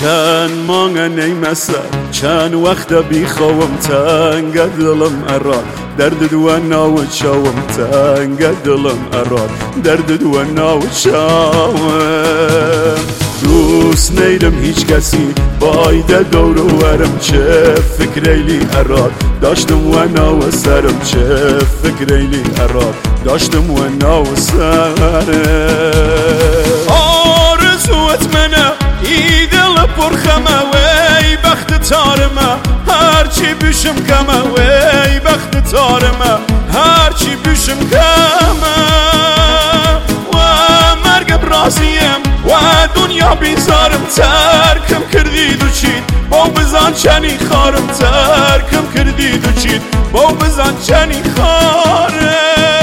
چند مانگه نیمسه چند وقت بیخوام تنگ دلم اراد درد دو ناو چاوم تنگ دلم اراد درد دو ناو چاوم دوست نیدم هیچ کسی بایده دور و ورم چه فکریلی اراد داشتم و ناو سرم چه فکریلی اراد داشتم و ناو سرم آرزوت منه ای دل پرخمه وی بخت تارمه هرچی بشم کمه وی بخت تارمه هرچی بشم کمه و مرگ برازیم و دنیا بیزارم ترکم کردید و چید با بزن چنی خارم ترکم کردید و چید با بزن چنی خارم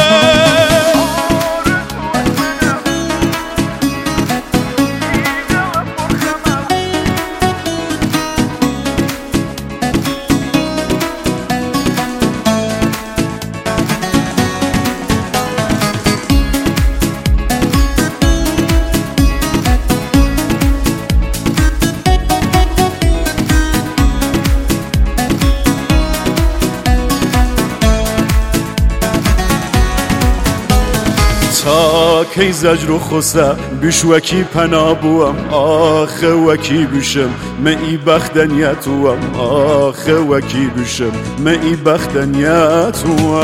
تا کی زجر و خسته بیش وکی پنا بوم آخه وکی بشم من ای بختنیتوم آخه وکی بشم من ای بختنیتوم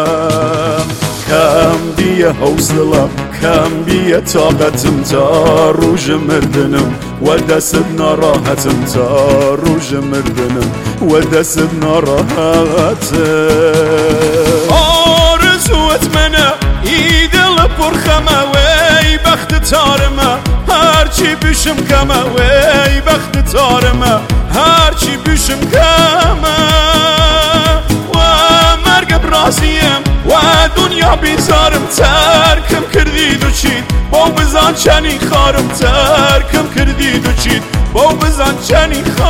کم بیه حوصلم کم بیه طاقتم تا روز مردنم و دست ناراحتم تا روز مردنم و دست ناراحتم آرزوت منه ای دل پرخمه وی بخت تارمه هرچی بشم کمه وی بخت تارمه هرچی بشم کمه و مرگ برازیم و دنیا بیزارم ترکم کردید و چید با بزن چنی خارم ترکم کردید و چید با بزن چنی خارم